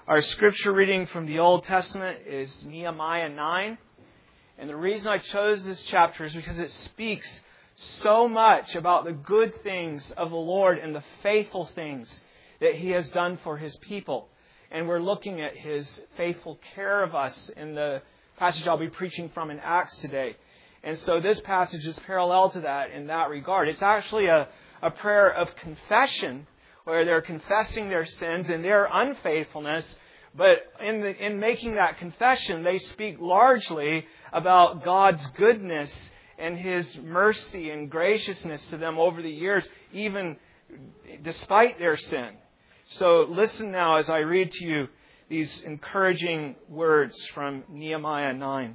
Our scripture reading from the Old Testament is Nehemiah 9. And the reason I chose this chapter is because it speaks so much about the good things of the Lord and the faithful things that He has done for His people. And we're looking at His faithful care of us in the passage I'll be preaching from in Acts today. And so this passage is parallel to that in that regard. It's actually a prayer of confession, where they're confessing their sins and their unfaithfulness. But in making that confession, they speak largely about God's goodness and His mercy and graciousness to them over the years, even despite their sin. So listen now as I read to you these encouraging words from Nehemiah 9.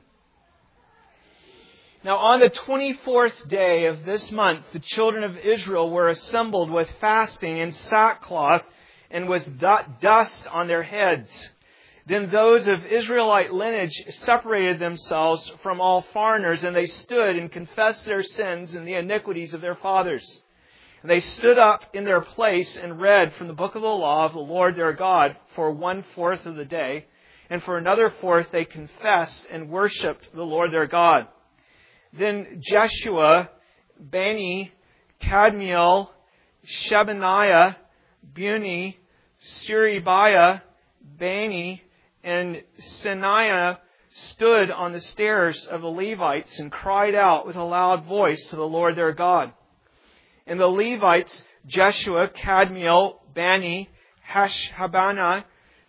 Now on the 24th day of this month, the children of Israel were assembled with fasting and sackcloth and with dust on their heads. Then those of Israelite lineage separated themselves from all foreigners, and they stood and confessed their sins and the iniquities of their fathers. And they stood up in their place and read from the book of the law of the Lord their God for 1/4 of the day, and for another fourth they confessed and worshipped the Lord their God. Then Jeshua, Bani, Kadmiel, Shebaniah, Buni, Suribiah, Bani, and Seniah stood on the stairs of the Levites and cried out with a loud voice to the Lord their God. And the Levites, Jeshua, Kadmiel, Bani, Hashabana,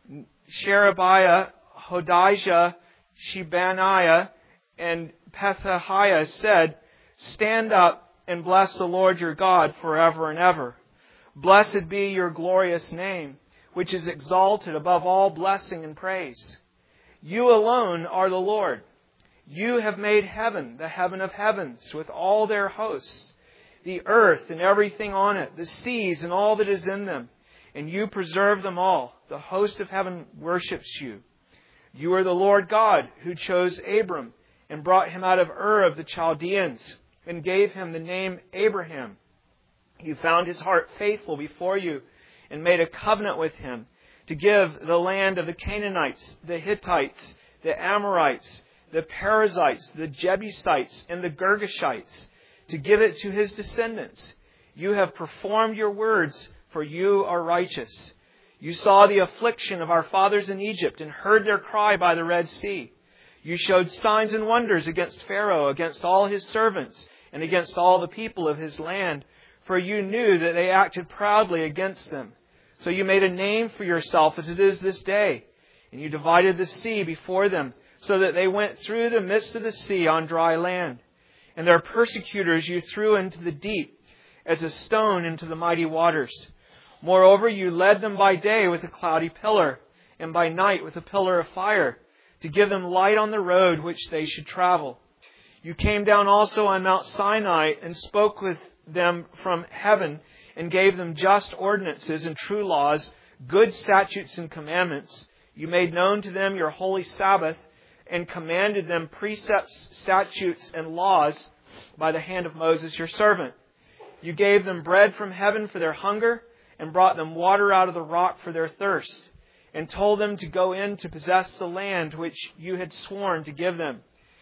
Sherebiah, Hodijah, Shebaniah, and Pethahiah said, "Stand up and bless the Lord your God forever and ever. Blessed be your glorious name, which is exalted above all blessing and praise. You alone are the Lord. You have made heaven, the heaven of heavens, with all their hosts, the earth and everything on it, the seas and all that is in them, and you preserve them all. The host of heaven worships you. You are the Lord God who chose Abram and brought him out of Ur of the Chaldeans and gave him the name Abraham. You found his heart faithful before you and made a covenant with him to give the land of the Canaanites, the Hittites, the Amorites, the Perizzites, the Jebusites, and the Girgashites, to give it to his descendants. You have performed your words, for you are righteous. You saw the affliction of our fathers in Egypt and heard their cry by the Red Sea. You showed signs and wonders against Pharaoh, against all his servants, and against all the people of his land, for you knew that they acted proudly against them. So you made a name for yourself as it is this day, and you divided the sea before them, so that they went through the midst of the sea on dry land. And their persecutors you threw into the deep, as a stone into the mighty waters. Moreover, you led them by day with a cloudy pillar, and by night with a pillar of fire, to give them light on the road which they should travel. You came down also on Mount Sinai and spoke with them from heaven and gave them just ordinances and true laws, good statutes and commandments. You made known to them your holy Sabbath and commanded them precepts, statutes, and laws by the hand of Moses your servant. You gave them bread from heaven for their hunger and brought them water out of the rock for their thirst, and told them to go in to possess the land which you had sworn to give them.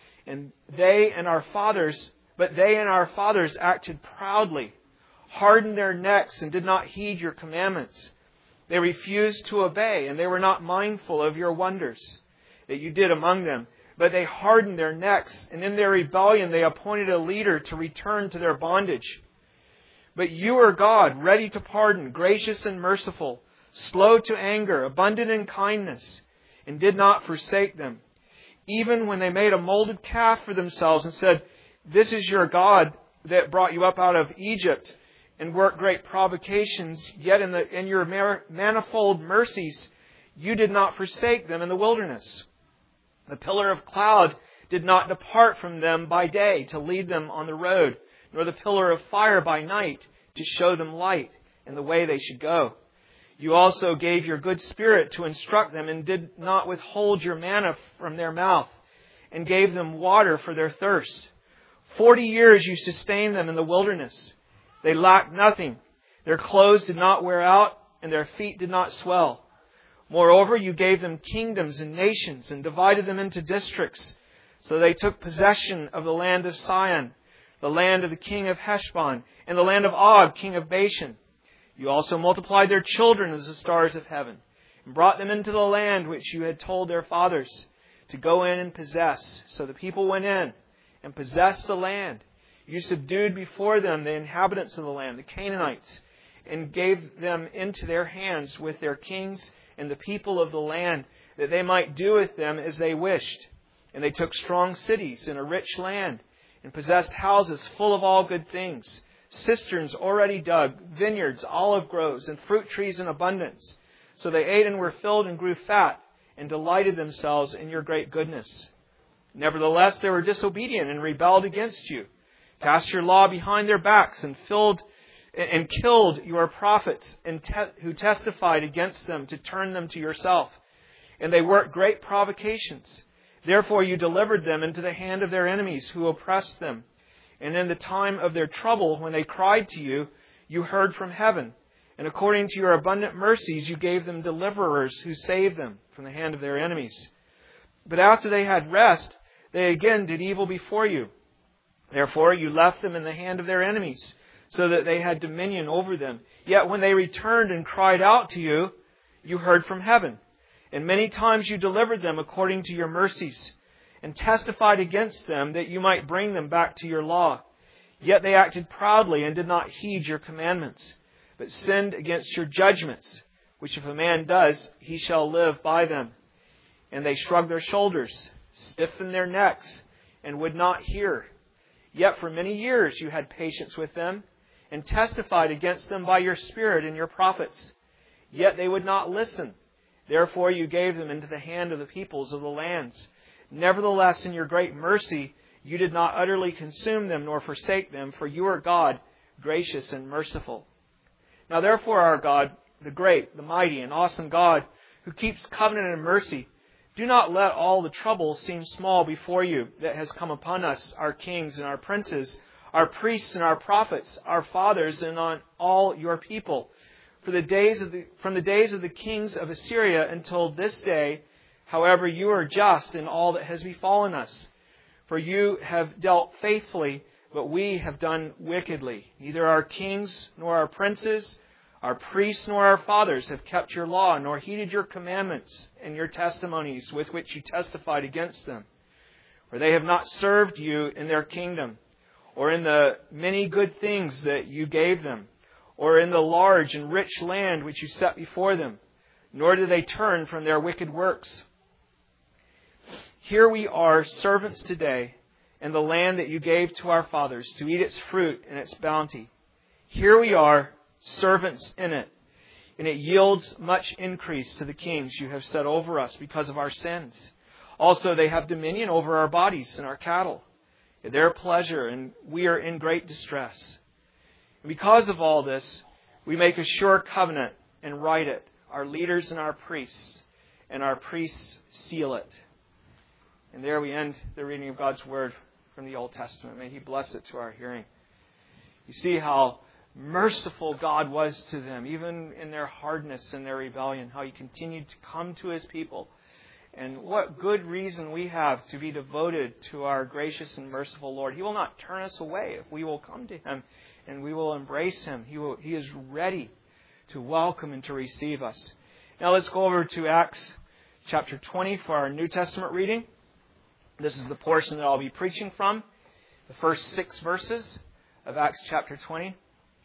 But they and our fathers acted proudly, hardened their necks, and did not heed your commandments. They refused to obey, and they were not mindful of your wonders that you did among them. But they hardened their necks, and in their rebellion they appointed a leader to return to their bondage. But you are God, ready to pardon, gracious and merciful, slow to anger, abundant in kindness, and did not forsake them. Even when they made a molded calf for themselves and said, "This is your God that brought you up out of Egypt," and worked great provocations, yet in your manifold mercies you did not forsake them in the wilderness. The pillar of cloud did not depart from them by day to lead them on the road, nor the pillar of fire by night to show them light and the way they should go. You also gave your good Spirit to instruct them and did not withhold your manna from their mouth, and gave them water for their thirst. 40 years you sustained them in the wilderness. They lacked nothing. Their clothes did not wear out, and their feet did not swell. Moreover, you gave them kingdoms and nations and divided them into districts. So they took possession of the land of Sihon, the land of the king of Heshbon, and the land of Og, king of Bashan. You also multiplied their children as the stars of heaven, and brought them into the land which you had told their fathers to go in and possess. So the people went in and possessed the land. You subdued before them the inhabitants of the land, the Canaanites, and gave them into their hands with their kings and the people of the land, that they might do with them as they wished. And they took strong cities and a rich land, and possessed houses full of all good things, cisterns already dug, vineyards, olive groves, and fruit trees in abundance. So they ate and were filled and grew fat, and delighted themselves in your great goodness. Nevertheless, they were disobedient and rebelled against you, cast your law behind their backs, and killed your prophets who testified against them to turn them to yourself. And they worked great provocations. Therefore you delivered them into the hand of their enemies who oppressed them. And in the time of their trouble, when they cried to you, you heard from heaven. And according to your abundant mercies, you gave them deliverers who saved them from the hand of their enemies. But after they had rest, they again did evil before you. Therefore you left them in the hand of their enemies, so that they had dominion over them. Yet when they returned and cried out to you, you heard from heaven. And many times you delivered them according to your mercies, and testified against them that you might bring them back to your law. Yet they acted proudly and did not heed your commandments, but sinned against your judgments, which if a man does, he shall live by them. And they shrugged their shoulders, stiffened their necks, and would not hear. Yet for many years you had patience with them, and testified against them by your Spirit and your prophets. Yet they would not listen. Therefore you gave them into the hand of the peoples of the lands. Nevertheless, in your great mercy, you did not utterly consume them nor forsake them, for you are God, gracious and merciful. Now therefore our God, the great, the mighty, and awesome God, who keeps covenant and mercy, do not let all the trouble seem small before you that has come upon us, our kings and our princes, our priests and our prophets, our fathers, and on all your people. From the days of the kings of Assyria until this day, however, you are just in all that has befallen us. For you have dealt faithfully, but we have done wickedly. Neither our kings nor our princes, our priests nor our fathers have kept your law, nor heeded your commandments and your testimonies with which you testified against them. For they have not served you in their kingdom, or in the many good things that you gave them, or in the large and rich land which you set before them, nor do they turn from their wicked works. Here we are, servants today, in the land that you gave to our fathers, to eat its fruit and its bounty. Here we are, servants in it, and it yields much increase to the kings you have set over us because of our sins. Also, they have dominion over our bodies and our cattle, at their pleasure, and we are in great distress. And because of all this, we make a sure covenant and write it, our leaders and our priests seal it. And there we end the reading of God's Word from the Old Testament. May He bless it to our hearing. You see how merciful God was to them, even in their hardness and their rebellion, how He continued to come to His people. And what good reason we have to be devoted to our gracious and merciful Lord. He will not turn us away if we will come to Him and we will embrace Him. He is ready to welcome and to receive us. Now let's go over to Acts chapter 20 for our New Testament reading. This is the portion that I'll be preaching from, the first 6 verses of Acts chapter 20.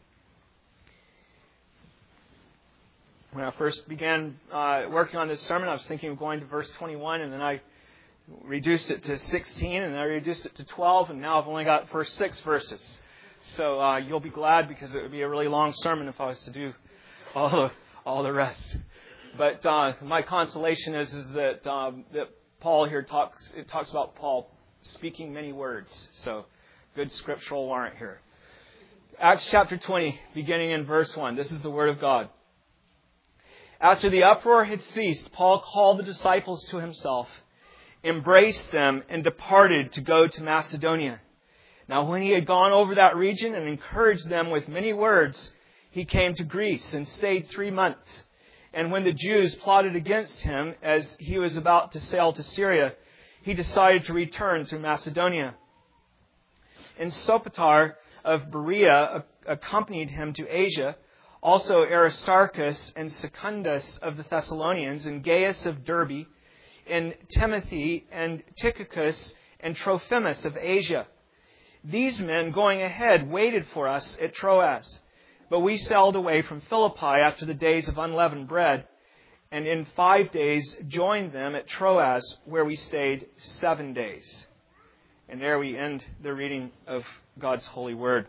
When I first began working on this sermon, I was thinking of going to verse 21, and then I reduced it to 16, and then I reduced it to 12, and now I've only got the first 6 verses. So you'll be glad, because it would be a really long sermon if I was to do all the rest. But my consolation is that Paul here talks about Paul speaking many words. So good scriptural warrant here. Acts chapter 20, beginning in verse 1. This is the word of God. After the uproar had ceased, Paul called the disciples to himself, embraced them, and departed to go to Macedonia. Now when he had gone over that region and encouraged them with many words, he came to Greece and stayed 3 months. And when the Jews plotted against him as he was about to sail to Syria, he decided to return through Macedonia. And Sopater of Berea accompanied him to Asia, also Aristarchus and Secundus of the Thessalonians, and Gaius of Derbe, and Timothy and Tychicus and Trophimus of Asia. These men, going ahead, waited for us at Troas. But we sailed away from Philippi after the days of unleavened bread, and in 5 days joined them at Troas, where we stayed 7 days. And there we end the reading of God's holy word.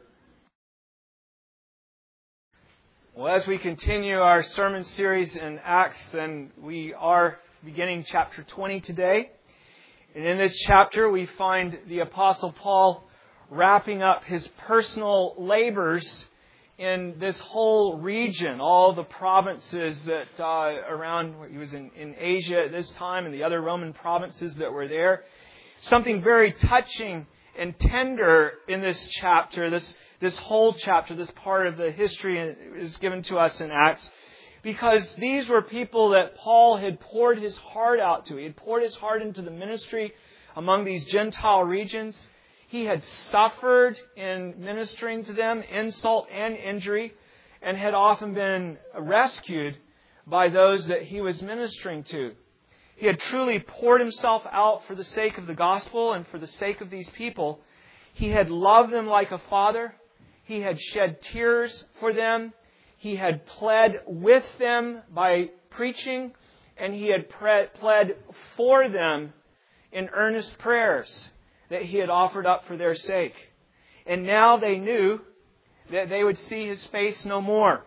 Well, as we continue our sermon series in Acts, then we are beginning chapter 20 today. And in this chapter, we find the Apostle Paul wrapping up his personal labors in this whole region, all the provinces that around, he was in Asia at this time, and the other Roman provinces that were there. Something very touching and tender in this chapter, this whole chapter, this part of the history is given to us in Acts, because these were people that Paul had poured his heart out to. He had poured his heart into the ministry among these Gentile regions. He had suffered in ministering to them, insult and injury, and had often been rescued by those that he was ministering to. He had truly poured himself out for the sake of the gospel and for the sake of these people. He had loved them like a father. He had shed tears for them. He had pled with them by preaching, and he had pled for them in earnest prayers that he had offered up for their sake. And now they knew that they would see his face no more.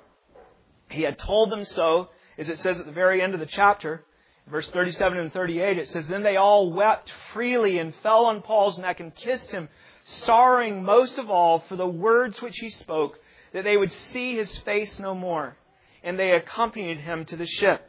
He had told them so, as it says at the very end of the chapter, verse 37 and 38, it says, "Then they all wept freely and fell on Paul's neck and kissed him, sorrowing most of all for the words which he spoke, that they would see his face no more. And they accompanied him to the ship."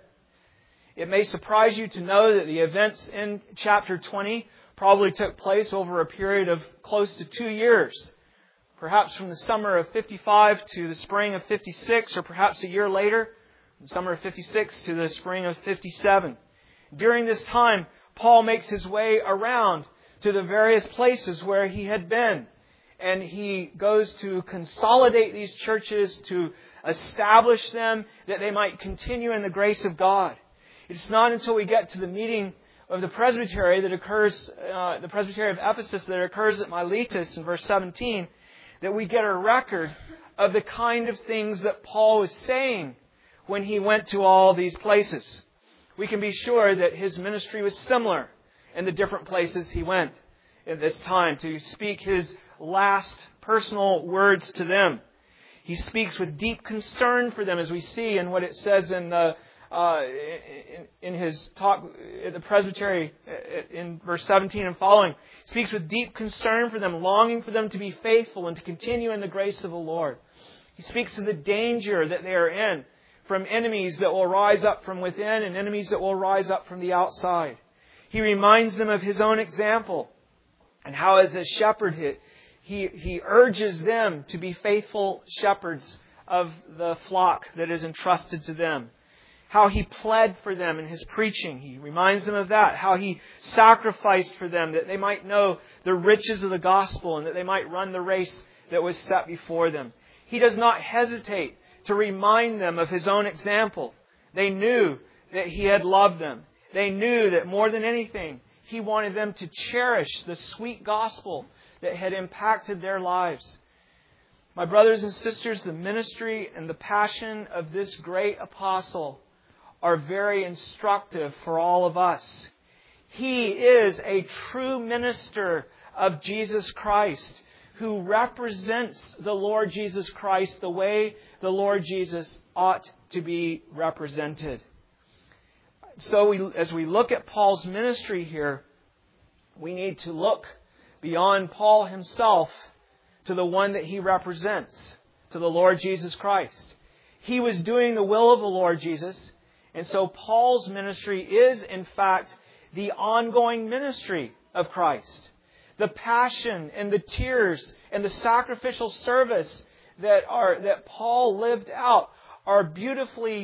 It may surprise you to know that the events in chapter 20 probably took place over a period of close to 2 years. Perhaps from the summer of 55 to the spring of 56, or perhaps a year later, from summer of 56 to the spring of 57. During this time, Paul makes his way around to the various places where he had been. And he goes to consolidate these churches, to establish them, that they might continue in the grace of God. It's not until we get to the meeting of the presbytery that occurs, the presbytery of Ephesus that occurs at Miletus in verse 17, that we get a record of the kind of things that Paul was saying when he went to all these places. We can be sure that his ministry was similar in the different places he went at this time to speak his last personal words to them. He speaks with deep concern for them, as we see in what it says in his talk at the presbytery in verse 17 and following. He speaks with deep concern for them, longing for them to be faithful and to continue in the grace of the Lord. He speaks of the danger that they are in from enemies that will rise up from within and enemies that will rise up from the outside. He reminds them of his own example and how as a shepherd he urges them to be faithful shepherds of the flock that is entrusted to them. How he pled for them in his preaching. He reminds them of that. How he sacrificed for them that they might know the riches of the gospel and that they might run the race that was set before them. He does not hesitate to remind them of his own example. They knew that he had loved them. They knew that more than anything, he wanted them to cherish the sweet gospel that had impacted their lives. My brothers and sisters, the ministry and the passion of this great apostle are very instructive for all of us. He is a true minister of Jesus Christ who represents the Lord Jesus Christ the way the Lord Jesus ought to be represented. So as we look at Paul's ministry here, we need to look beyond Paul himself to the one that he represents, to the Lord Jesus Christ. He was doing the will of the Lord Jesus. And so Paul's ministry is, in fact, the ongoing ministry of Christ. The passion and the tears and the sacrificial service that Paul lived out are beautifully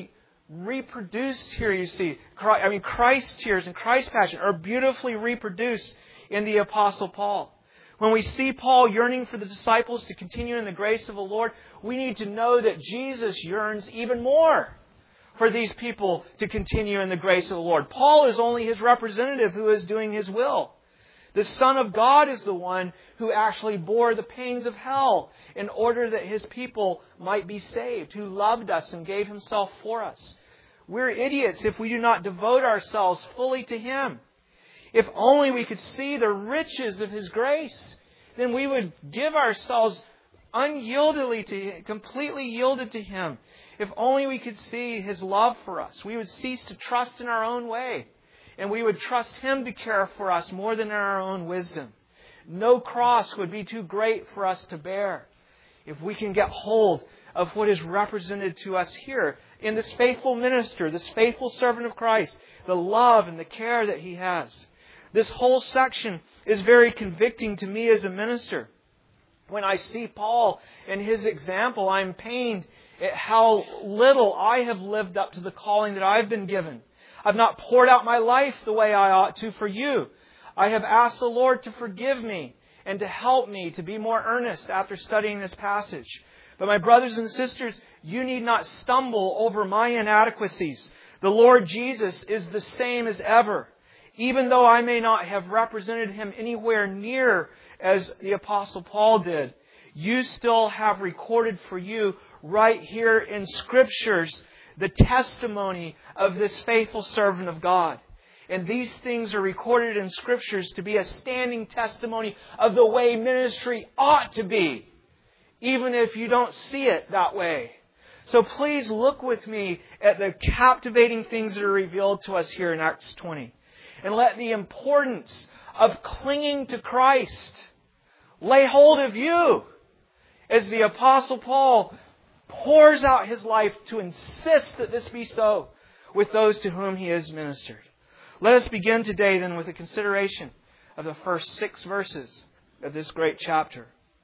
reproduced here, you see. Christ's tears and Christ's passion are beautifully reproduced in the Apostle Paul. When we see Paul yearning for the disciples to continue in the grace of the Lord, we need to know that Jesus yearns even more for these people to continue in the grace of the Lord. Paul is only His representative who is doing His will. The Son of God is the one who actually bore the pains of hell in order that His people might be saved, who loved us and gave Himself for us. We're idiots if we do not devote ourselves fully to Him. If only we could see the riches of His grace, then we would give ourselves unyieldedly to Him, completely yielded to Him. If only we could see His love for us, we would cease to trust in our own way. And we would trust Him to care for us more than in our own wisdom. No cross would be too great for us to bear if we can get hold of what is represented to us here in this faithful minister, this faithful servant of Christ, the love and the care that he has. This whole section is very convicting to me as a minister. When I see Paul and his example, I'm pained at how little I have lived up to the calling that I've been given. I've not poured out my life the way I ought to for you. I have asked the Lord to forgive me and to help me to be more earnest after studying this passage. But my brothers and sisters, you need not stumble over my inadequacies. The Lord Jesus is the same as ever. Even though I may not have represented Him anywhere near as the Apostle Paul did, you still have recorded for you right here in Scriptures the testimony of this faithful servant of God. And these things are recorded in Scriptures to be a standing testimony of the way ministry ought to be, even if you don't see it that way. So please look with me at the captivating things that are revealed to us here in Acts 20. And let the importance of clinging to Christ lay hold of you as the Apostle Paul pours out his life to insist that this be so with those to whom he has ministered. Let us begin today then with a consideration of the first 6 verses of this great chapter.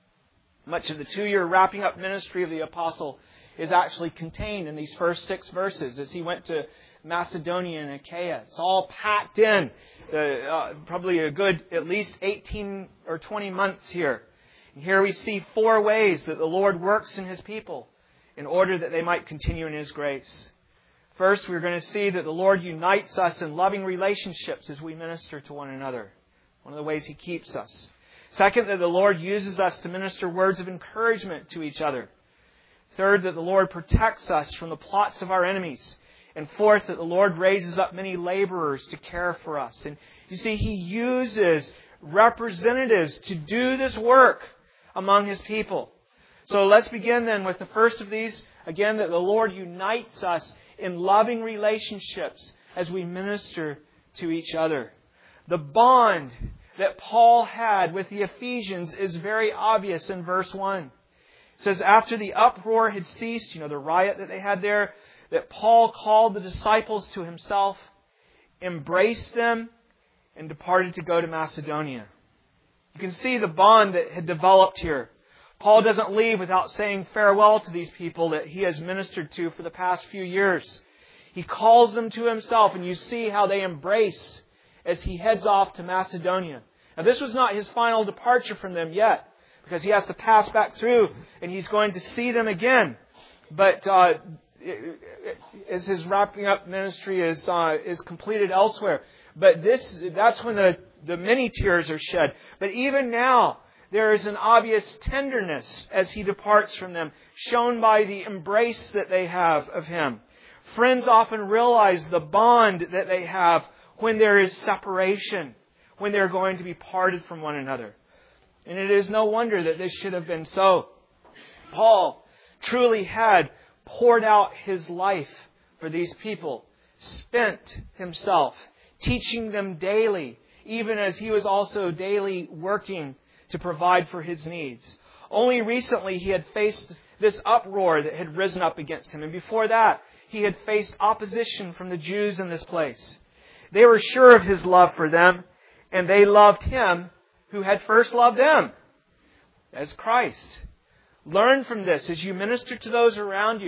Much of the 2-year wrapping up ministry of the Apostle is actually contained in these first 6 verses as he went to Macedonia and Achaia. It's all packed in, probably a good at least 18 or 20 months here. And here we see 4 ways that the Lord works in His people in order that they might continue in His grace. First, we're going to see that the Lord unites us in loving relationships as we minister to one another. One of the ways He keeps us. Second, that the Lord uses us to minister words of encouragement to each other. Third, that the Lord protects us from the plots of our enemies. And fourth, that the Lord raises up many laborers to care for us. And you see, He uses representatives to do this work among His people. So let's begin then with the first of these. Again, that the Lord unites us in loving relationships as we minister to each other. The bond that Paul had with the Ephesians is very obvious in verse 1. It says, after the uproar had ceased, the riot that they had there, that Paul called the disciples to himself, embraced them, and departed to go to Macedonia. You can see the bond that had developed here. Paul doesn't leave without saying farewell to these people that he has ministered to for the past few years. He calls them to himself, and you see how they embrace as he heads off to Macedonia. Now, this was not his final departure from them yet, because he has to pass back through, and he's going to see them again. But as his wrapping up ministry is completed elsewhere. But that's when the many tears are shed. But even now, there is an obvious tenderness as he departs from them, shown by the embrace that they have of him. Friends often realize the bond that they have when there is separation, when they're going to be parted from one another. And it is no wonder that this should have been so. Paul truly had poured out his life for these people, spent himself teaching them daily, even as he was also daily working to provide for his needs. Only recently he had faced this uproar that had risen up against him. And before that, he had faced opposition from the Jews in this place. They were sure of his love for them, and they loved him who had first loved them, as Christ. Learn from this as you minister to those around you,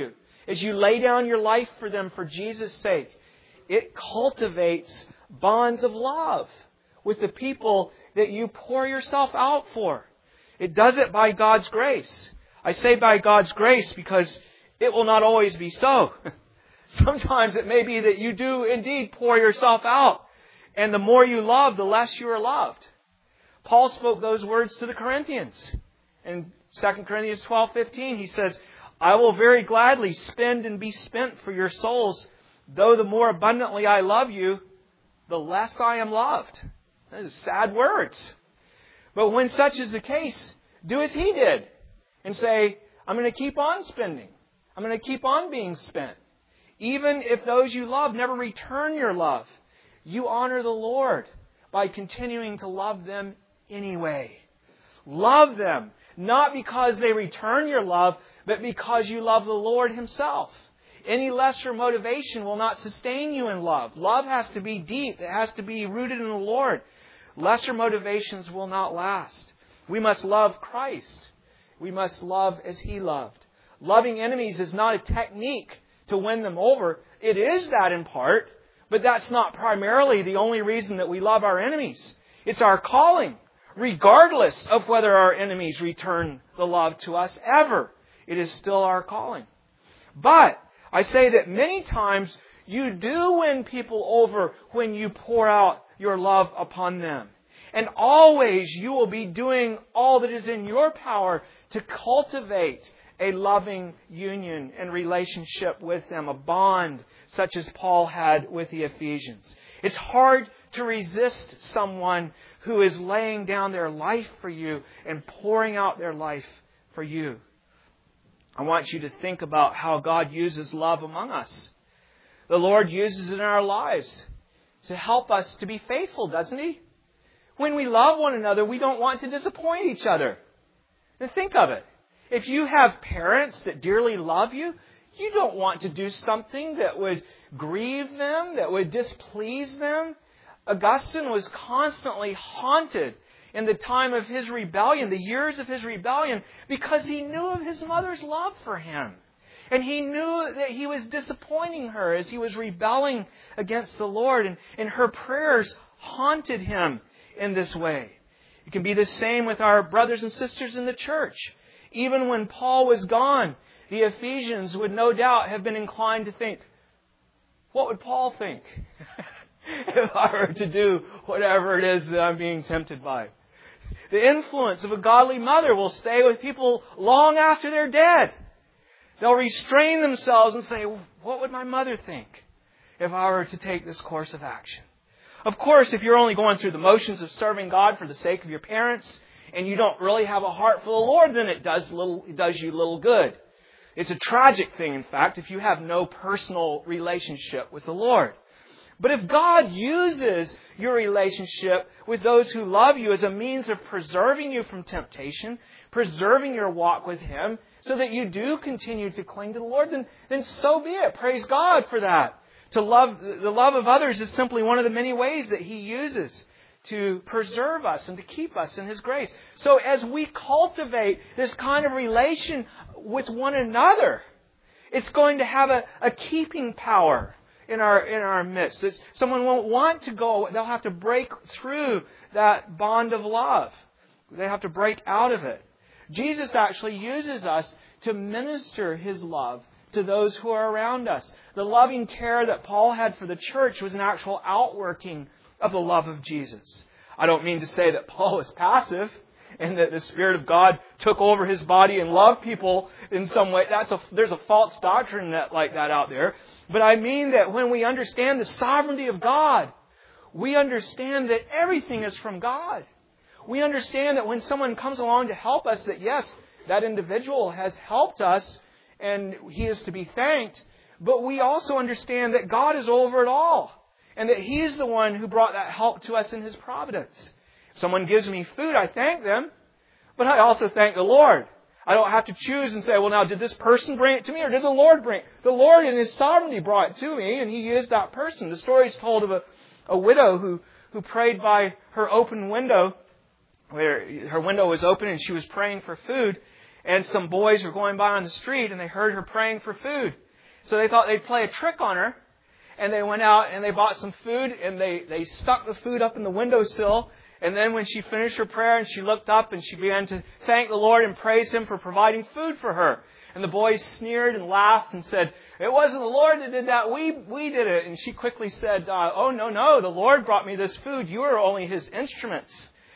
as you lay down your life for them for Jesus' sake, it cultivates bonds of love with the people that you pour yourself out for. It does it by God's grace. I say by God's grace because it will not always be so. Sometimes it may be that you do indeed pour yourself out. And the more you love, the less you are loved. Paul spoke those words to the Corinthians. In 2 Corinthians 12:15, he says, I will very gladly spend and be spent for your souls, though the more abundantly I love you, the less I am loved. Those are sad words. But when such is the case, do as he did and say, I'm going to keep on spending. I'm going to keep on being spent. Even if those you love never return your love, you honor the Lord by continuing to love them anyway. Love them, not because they return your love, but because you love the Lord Himself. Any lesser motivation will not sustain you in love. Love has to be deep. It has to be rooted in the Lord. Lesser motivations will not last. We must love Christ. We must love as He loved. Loving enemies is not a technique to win them over. It is that in part, but that's not primarily the only reason that we love our enemies. It's our calling, regardless of whether our enemies return the love to us ever. It is still our calling. But I say that many times you do win people over when you pour out your love upon them. And always you will be doing all that is in your power to cultivate a loving union and relationship with them, a bond such as Paul had with the Ephesians. It's hard to resist someone who is laying down their life for you and pouring out their life for you. I want you to think about how God uses love among us. The Lord uses it in our lives to help us to be faithful, doesn't He? When we love one another, we don't want to disappoint each other. And think of it. If you have parents that dearly love you, you don't want to do something that would grieve them, that would displease them. Augustine was constantly haunted in the time of his rebellion, the years of his rebellion, because he knew of his mother's love for him. And he knew that he was disappointing her as he was rebelling against the Lord. And her prayers haunted him in this way. It can be the same with our brothers and sisters in the church. Even when Paul was gone, the Ephesians would no doubt have been inclined to think, what would Paul think if I were to do whatever it is that I'm being tempted by? The influence of a godly mother will stay with people long after they're dead. They'll restrain themselves and say, what would my mother think if I were to take this course of action? Of course, if you're only going through the motions of serving God for the sake of your parents, and you don't really have a heart for the Lord, then it does you little good. It's a tragic thing, in fact, if you have no personal relationship with the Lord. But if God uses your relationship with those who love you as a means of preserving you from temptation, preserving your walk with Him, so that you do continue to cling to the Lord, then so be it. Praise God for that. The love of others is simply one of the many ways that He uses to preserve us and to keep us in His grace. So as we cultivate this kind of relation with one another, it's going to have a keeping power in our midst. Someone won't want to go. They'll have to break through that bond of love. They have to break out of it. Jesus actually uses us to minister His love to those who are around us. The loving care that Paul had for the church was an actual outworking of the love of Jesus. I don't mean to say that Paul was passive and that the Spirit of God took over his body and loved people in some way. There's a false doctrine like that out there. But I mean that when we understand the sovereignty of God, we understand that everything is from God. We understand that when someone comes along to help us, that yes, that individual has helped us and he is to be thanked. But we also understand that God is over it all. And that He is the one who brought that help to us in His providence. If someone gives me food, I thank them. But I also thank the Lord. I don't have to choose and say, well, now, did this person bring it to me or did the Lord bring it? The Lord in His sovereignty brought it to me, and He used that person. The story is told of a widow who prayed by her open window, where her window was open and she was praying for food. And some boys were going by on the street and they heard her praying for food. So they thought they'd play a trick on her. And they went out and they bought some food and they stuck the food up in the windowsill. And then when she finished her prayer and she looked up and she began to thank the Lord and praise Him for providing food for her. And the boys sneered and laughed and said, "It wasn't the Lord that did that. We did it." And she quickly said, "Oh, no, the Lord brought me this food. You are only His instruments."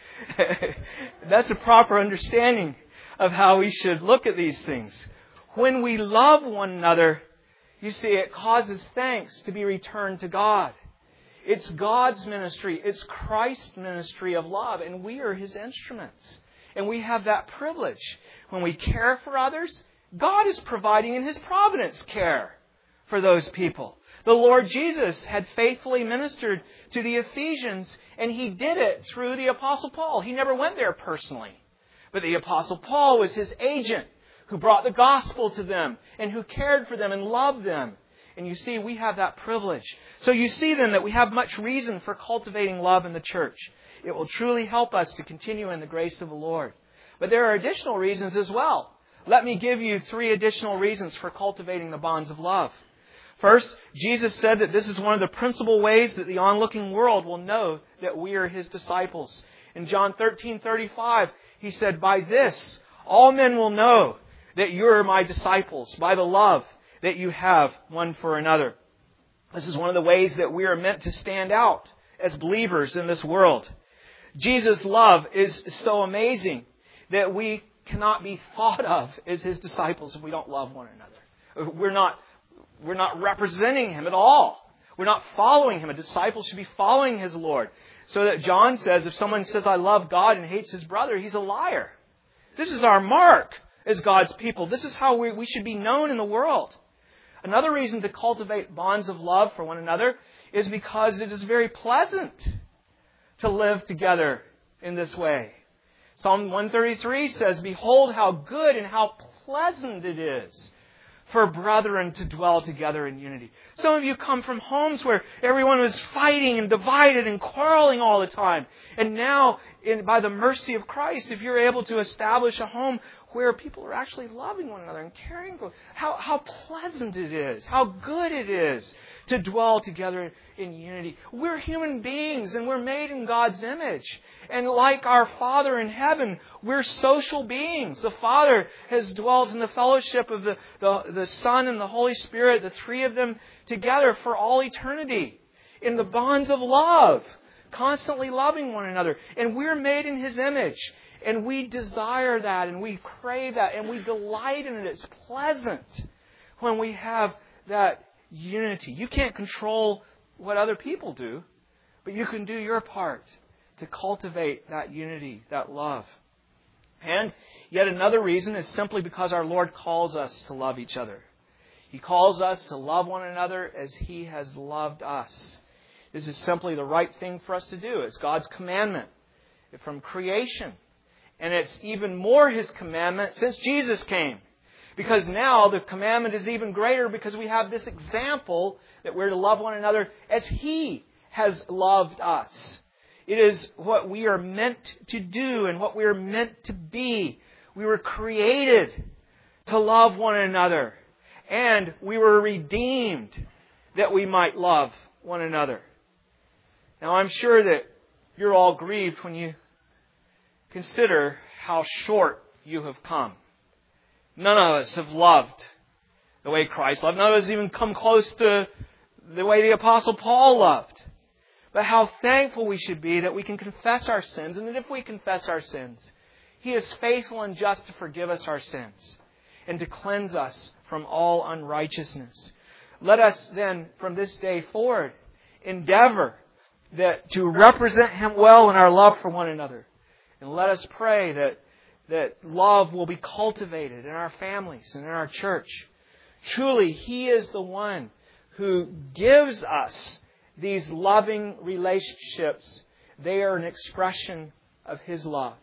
That's a proper understanding of how we should look at these things. When we love one another, you see, it causes thanks to be returned to God. It's God's ministry. It's Christ's ministry of love. And we are His instruments. And we have that privilege. When we care for others, God is providing in His providence care for those people. The Lord Jesus had faithfully ministered to the Ephesians, and He did it through the Apostle Paul. He never went there personally. But the Apostle Paul was His agent, who brought the gospel to them and who cared for them and loved them. And you see, we have that privilege. So you see then that we have much reason for cultivating love in the church. It will truly help us to continue in the grace of the Lord. But there are additional reasons as well. Let me give you 3 additional reasons for cultivating the bonds of love. First, Jesus said that this is one of the principal ways that the onlooking world will know that we are His disciples. In John 13:35, He said, "By this, all men will know that you are my disciples, by the love that you have one for another." This is one of the ways that we are meant to stand out as believers in this world. Jesus' love is so amazing that we cannot be thought of as His disciples if we don't love one another. We're not representing Him at all. We're not following Him. A disciple should be following his Lord. So that John says, if someone says, "I love God," and hates his brother, he's a liar. This is our mark as God's people. This is how we should be known in the world. Another reason to cultivate bonds of love for one another is because it is very pleasant to live together in this way. Psalm 133 says, "Behold how good and how pleasant it is for brethren to dwell together in unity." Some of you come from homes where everyone was fighting and divided and quarreling all the time. And now, by the mercy of Christ, if you're able to establish a home where people are actually loving one another and caring for, how pleasant it is, how good it is to dwell together in unity. We're human beings and we're made in God's image. And like our Father in heaven, we're social beings. The Father has dwelt in the fellowship of the Son and the Holy Spirit, the 3 of them together for all eternity in the bonds of love, constantly loving one another. And we're made in His image. And we desire that and we crave that and we delight in it. It's pleasant when we have that unity. You can't control what other people do, but you can do your part to cultivate that unity, that love. And yet another reason is simply because our Lord calls us to love each other. He calls us to love one another as He has loved us. This is simply the right thing for us to do. It's God's commandment from creation. And it's even more His commandment since Jesus came. Because now the commandment is even greater because we have this example that we're to love one another as He has loved us. It is what we are meant to do and what we are meant to be. We were created to love one another. And we were redeemed that we might love one another. Now I'm sure that you're all grieved when you consider how short you have come. None of us have loved the way Christ loved. None of us even come close to the way the Apostle Paul loved. But how thankful we should be that we can confess our sins, and that if we confess our sins, He is faithful and just to forgive us our sins and to cleanse us from all unrighteousness. Let us then, from this day forward, endeavor to represent Him well in our love for one another. And let us pray that love will be cultivated in our families and in our church. Truly, He is the one who gives us these loving relationships. They are an expression of His love,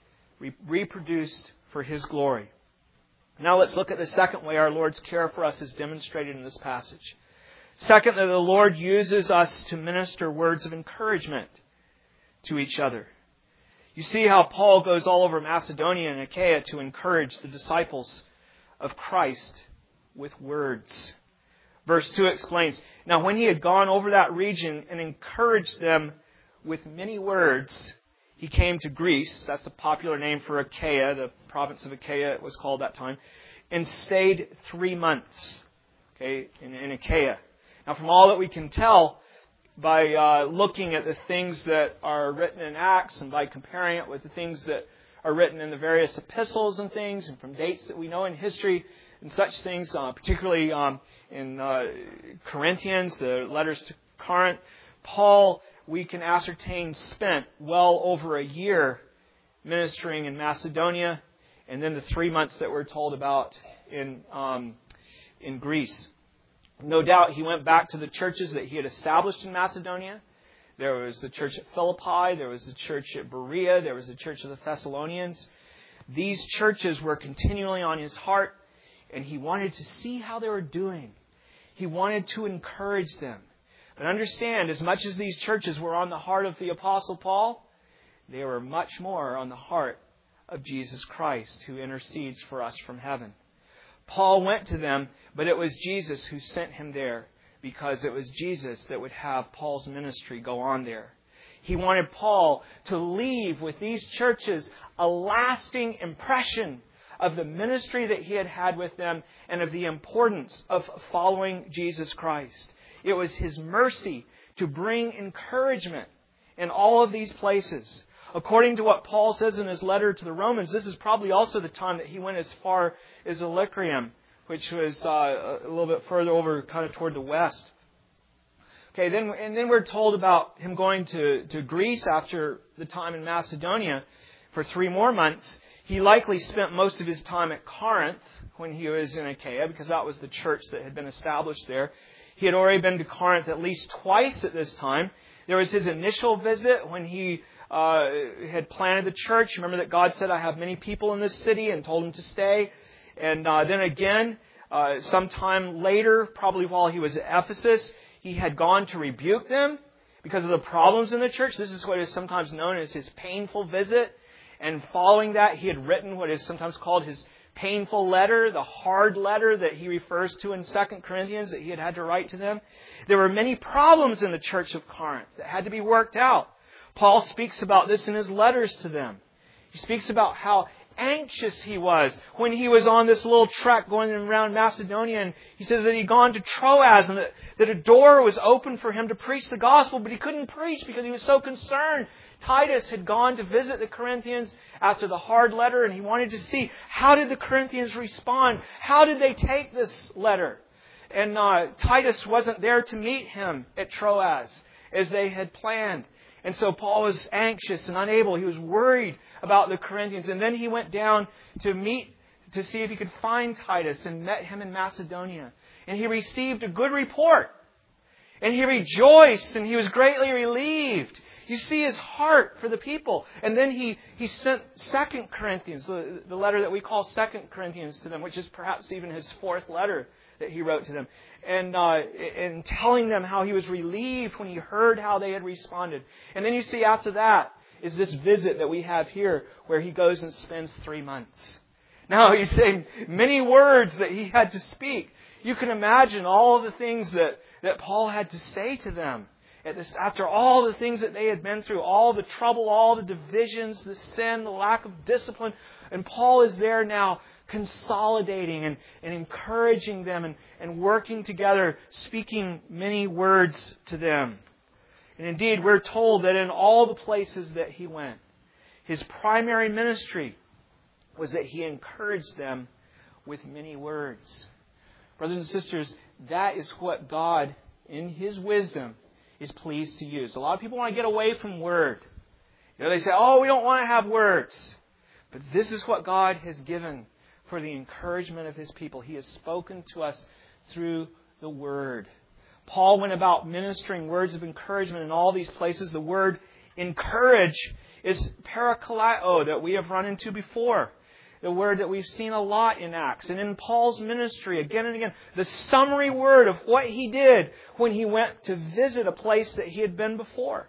reproduced for His glory. Now let's look at the second way our Lord's care for us is demonstrated in this passage. Second, that the Lord uses us to minister words of encouragement to each other. You see how Paul goes all over Macedonia and Achaia to encourage the disciples of Christ with words. Verse 2 explains, "Now when he had gone over that region and encouraged them with many words, he came to Greece." That's a popular name for Achaia, the province of Achaia it was called that time, and stayed 3 months, in Achaia. Now from all that we can tell, by looking at the things that are written in Acts and by comparing it with the things that are written in the various epistles and things, and from dates that we know in history and such things, particularly in Corinthians, the letters to Corinth, Paul, we can ascertain, spent well over a year ministering in Macedonia, and then the 3 months that we're told about in Greece. No doubt he went back to the churches that he had established in Macedonia. There was the church at Philippi, there was the church at Berea, there was the church of the Thessalonians. These churches were continually on his heart, and he wanted to see how they were doing. He wanted to encourage them. But understand, as much as these churches were on the heart of the Apostle Paul, they were much more on the heart of Jesus Christ, who intercedes for us from heaven. Paul went to them, but it was Jesus who sent him there, because it was Jesus that would have Paul's ministry go on there. He wanted Paul to leave with these churches a lasting impression of the ministry that he had had with them and of the importance of following Jesus Christ. It was His mercy to bring encouragement in all of these places. According to what Paul says in his letter to the Romans, this is probably also the time that he went as far as Illyricum, which was a little bit further over, kind of toward the west. Then we're told about him going to Greece after the time in Macedonia for 3 more months. He likely spent most of his time at Corinth when he was in Achaia, because that was the church that had been established there. He had already been to Corinth at least twice at this time. There was his initial visit when he had planted the church. Remember that God said, "I have many people in this city," and told him to stay. And then again, sometime later, probably while he was at Ephesus, he had gone to rebuke them because of the problems in the church. This is what is sometimes known as his painful visit. And following that, he had written what is sometimes called his painful letter, the hard letter that he refers to in 2 Corinthians that he had to write to them. There were many problems in the church of Corinth that had to be worked out. Paul speaks about this in his letters to them. He speaks about how anxious he was when he was on this little trek going around Macedonia. And he says that he'd gone to Troas and that a door was open for him to preach the gospel, but he couldn't preach because he was so concerned. Titus had gone to visit the Corinthians after the hard letter, and he wanted to see how did the Corinthians respond? How did they take this letter? And Titus wasn't there to meet him at Troas as they had planned. And so Paul was anxious and unable. He was worried about the Corinthians. And then he went down to see if he could find Titus, and met him in Macedonia. And he received a good report. And he rejoiced, and he was greatly relieved. You see his heart for the people. And then he sent 2 Corinthians, the letter that we call 2 Corinthians to them, which is perhaps even his 4th letter that he wrote to them. And telling them how he was relieved when he heard how they had responded. And then you see after that is this visit that we have here where he goes and spends 3 months. Now he's saying many words that he had to speak. You can imagine all of the things that Paul had to say to them. After all the things that they had been through, all the trouble, all the divisions, the sin, the lack of discipline. And Paul is there now consolidating and encouraging them and working together, speaking many words to them. And indeed, we're told that in all the places that he went, his primary ministry was that he encouraged them with many words. Brothers and sisters, that is what God, in His wisdom, is pleased to use. A lot of people want to get away from word. They say, "Oh, we don't want to have words." But this is what God has given for the encouragement of His people. He has spoken to us through the Word. Paul went about ministering words of encouragement in all these places. The word encourage is parakaleo that we have run into before. The word that we've seen a lot in Acts and in Paul's ministry again and again. The summary word of what he did when he went to visit a place that he had been before.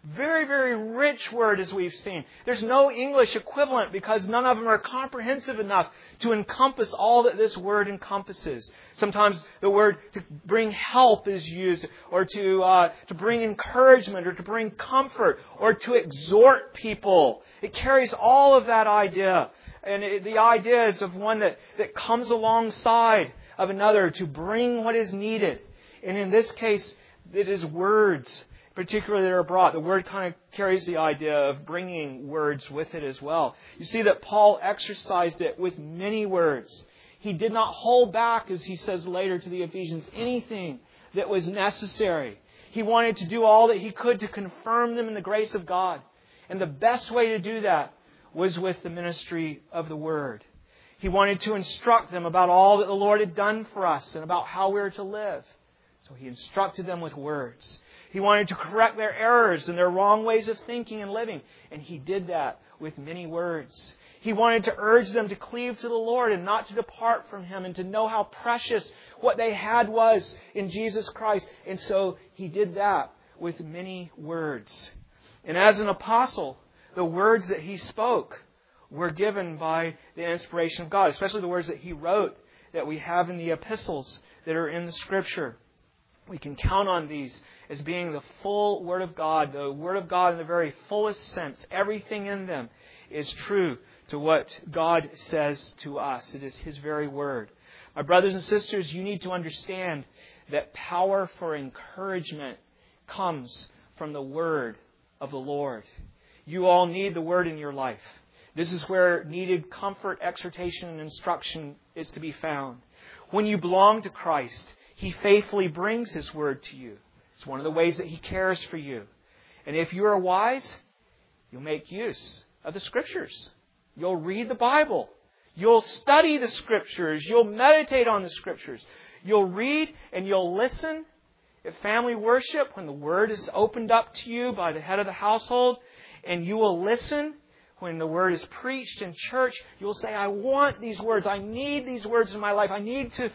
Very, very rich word, as we've seen. There's no English equivalent because none of them are comprehensive enough to encompass all that this word encompasses. Sometimes the word to bring help is used, or to bring encouragement, or to bring comfort, or to exhort people. It carries all of that idea. And the idea is of one that comes alongside of another to bring what is needed. And in this case, it is words, particularly that are brought. The word kind of carries the idea of bringing words with it as well. You see that Paul exercised it with many words. He did not hold back, as he says later to the Ephesians, anything that was necessary. He wanted to do all that he could to confirm them in the grace of God. And the best way to do that was with the ministry of the Word. He wanted to instruct them about all that the Lord had done for us and about how we are to live. So he instructed them with words. He wanted to correct their errors and their wrong ways of thinking and living. And he did that with many words. He wanted to urge them to cleave to the Lord and not to depart from Him, and to know how precious what they had was in Jesus Christ. And so he did that with many words. And as an apostle, the words that he spoke were given by the inspiration of God, especially the words that he wrote that we have in the epistles that are in the Scripture. We can count on these as being the full Word of God, the Word of God in the very fullest sense. Everything in them is true to what God says to us. It is His very Word. My brothers and sisters, you need to understand that power for encouragement comes from the Word of the Lord. You all need the Word in your life. This is where needed comfort, exhortation, and instruction is to be found. When you belong to Christ, He faithfully brings His Word to you. It's one of the ways that He cares for you. And if you are wise, you'll make use of the Scriptures. You'll read the Bible. You'll study the Scriptures. You'll meditate on the Scriptures. You'll read and you'll listen. At family worship, when the Word is opened up to you by the head of the household, and you will listen when the Word is preached in church, you will say, I want these words. I need these words in my life. I need to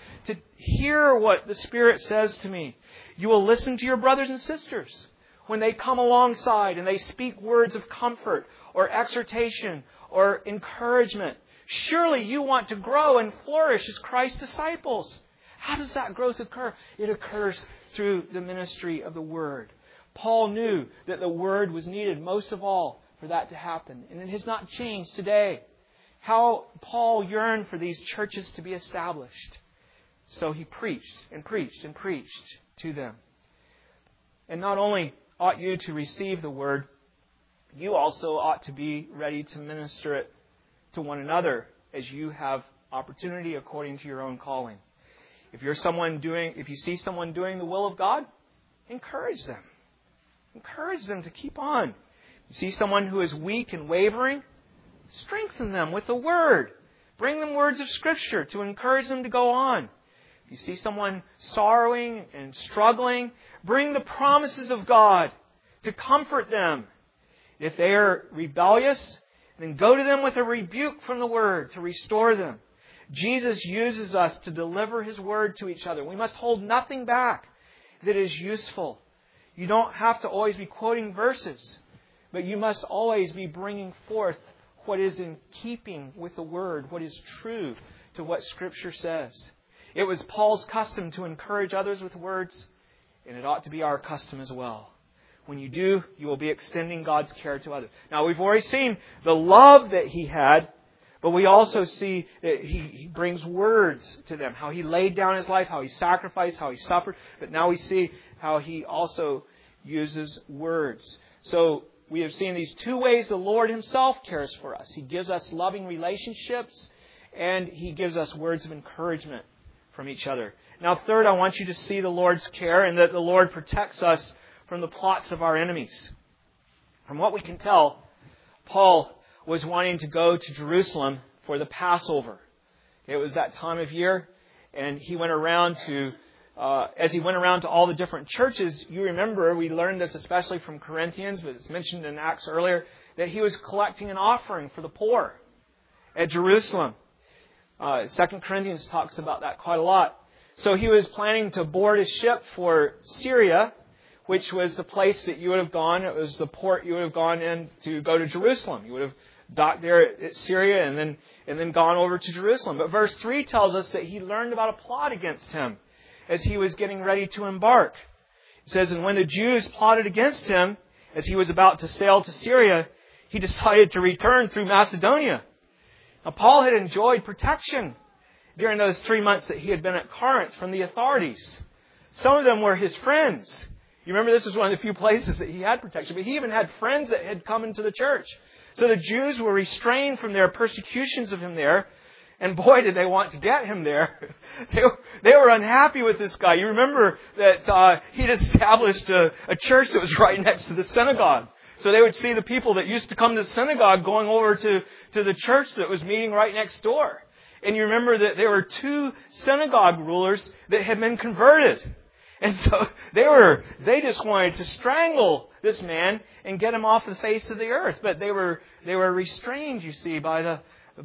hear what the Spirit says to me. You will listen to your brothers and sisters when they come alongside and they speak words of comfort or exhortation or encouragement. Surely you want to grow and flourish as Christ's disciples. How does that growth occur? It occurs through the ministry of the Word. Paul knew that the Word was needed most of all for that to happen. And it has not changed today. How Paul yearned for these churches to be established. So he preached and preached and preached to them. And not only ought you to receive the Word, you also ought to be ready to minister it to one another as you have opportunity according to your own calling. If you see someone doing the will of God, encourage them. Encourage them to keep on. You see someone who is weak and wavering, strengthen them with the Word. Bring them words of Scripture to encourage them to go on. If you see someone sorrowing and struggling, bring the promises of God to comfort them. If they are rebellious, then go to them with a rebuke from the Word to restore them. Jesus uses us to deliver His Word to each other. We must hold nothing back that is useful. You don't have to always be quoting verses, but you must always be bringing forth what is in keeping with the Word, what is true to what Scripture says. It was Paul's custom to encourage others with words, and it ought to be our custom as well. When you do, you will be extending God's care to others. Now, we've already seen the love that he had, but we also see that he brings words to them. How he laid down his life, how he sacrificed, how he suffered. But now we see how he also uses words. So we have seen these two ways the Lord Himself cares for us. He gives us loving relationships, and He gives us words of encouragement from each other. Now, third, I want you to see the Lord's care and that the Lord protects us from the plots of our enemies. From what we can tell, Paul was wanting to go to Jerusalem for the Passover. It was that time of year, and he went around to, as he went around to all the different churches, you remember, we learned this especially from Corinthians, but it's mentioned in Acts earlier, that he was collecting an offering for the poor at Jerusalem. 2 Corinthians talks about that quite a lot. So he was planning to board a ship for Syria, which was the place that you would have gone. It was the port you would have gone in to go to Jerusalem. You would have docked there at Syria and then gone over to Jerusalem. But verse 3 tells us that he learned about a plot against him as he was getting ready to embark. It says, and when the Jews plotted against him as he was about to sail to Syria, he decided to return through Macedonia. Now, Paul had enjoyed protection during those 3 months that he had been at Corinth from the authorities. Some of them were his friends. You remember, this is one of the few places that he had protection. But he even had friends that had come into the church. So the Jews were restrained from their persecutions of him there. And boy, did they want to get him there. They were unhappy with this guy. You remember that he'd established a church that was right next to the synagogue. So they would see the people that used to come to the synagogue going over to the church that was meeting right next door. And you remember that there were 2 synagogue rulers that had been converted. And so they just wanted to strangle this man and get him off the face of the earth. But they were restrained, you see, by the